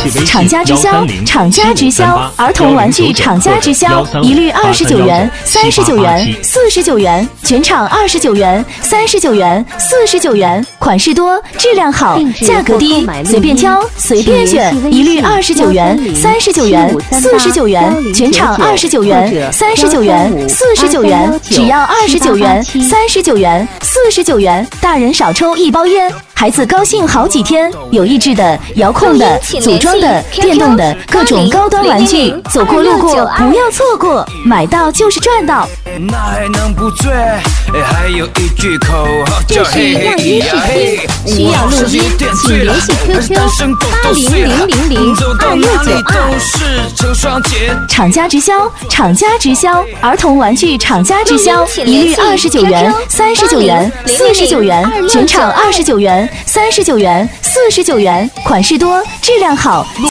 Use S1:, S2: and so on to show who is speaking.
S1: 厂家直销，厂家直销，儿童玩具厂家直销，一律29元、39元、49元，全场29元、39元、49元，款式多，质量好，价格低，随便挑，随便选，一律29元、39元、49元，全场29元、39元、49元，只要29元、39元、49元，大人少抽1包烟。孩子高兴好几天，有益智的、遥控的、组装的、电动的各种高端玩具，走过路过不要错过，买到就是赚到。
S2: 那还能不醉？还有一句口号叫嘿嘿咿呀嘿。
S3: 需要录音，请联系 QQ 8000026269。
S1: 厂家直销，厂家直销，儿童玩具厂家直销，一律29元、39元、49元，全场29元、39元、49元，款式多，质量好。